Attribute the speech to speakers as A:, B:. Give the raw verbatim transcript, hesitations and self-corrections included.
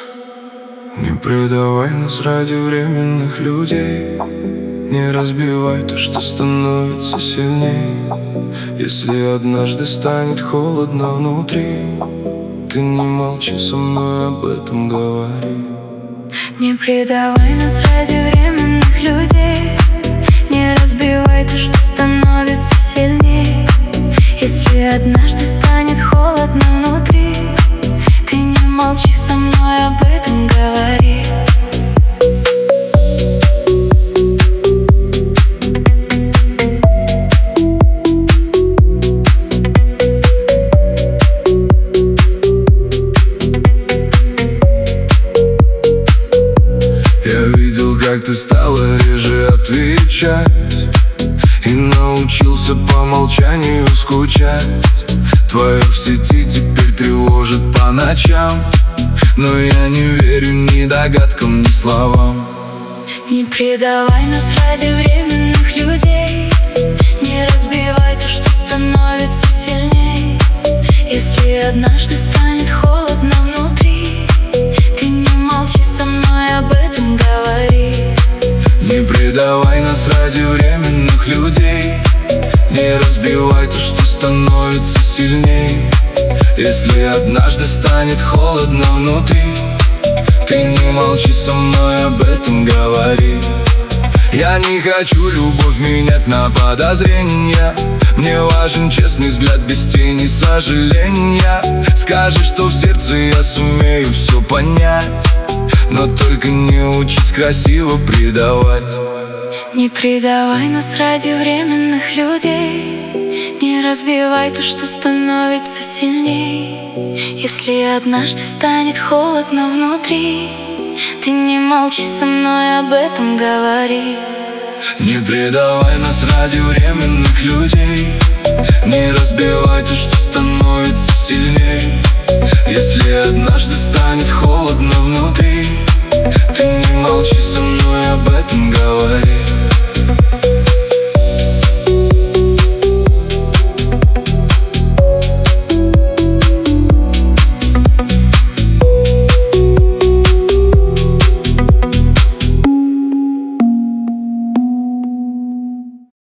A: Не предавай нас ради временных людей, не разбивай то, что становится сильней. Если однажды станет холодно внутри, ты не молчи, со мной об этом говори.
B: Не предавай нас ради временных людей, не разбивай то, что становится сильней. Если однажды станет холодно внутри, ты не молчи, со мной об этом говори.
A: Я видел, как ты стала реже отвечать, и научился по молчанию скучать. Твое в сети теперь тревожит по ночам, но я не верю ни догадкам, ни словам.
B: Не предавай нас ради временных людей, не разбивай то, что становится сильней. Если однажды станет холодно внутри, ты не молчи, со мной об этом говори.
A: Не предавай нас ради временных людей, не разбивай то, что становится сильней. Если однажды станет холодно внутри, ты не молчи, со мной об этом говори. Я не хочу любовь менять на подозрения, мне важен честный взгляд без тени сожаления. Скажи, что в сердце я сумею все понять, но только не учись красиво предавать.
B: Не предавай нас ради временных людей, не разбивай то, что становится сильней. Если однажды станет холодно внутри, ты не молчи, со мной об этом говори.
A: Не предавай нас ради временных людей, не разбивай то, что становится сильней. Если однажды станет холодно внутри, ты не молчи, со мной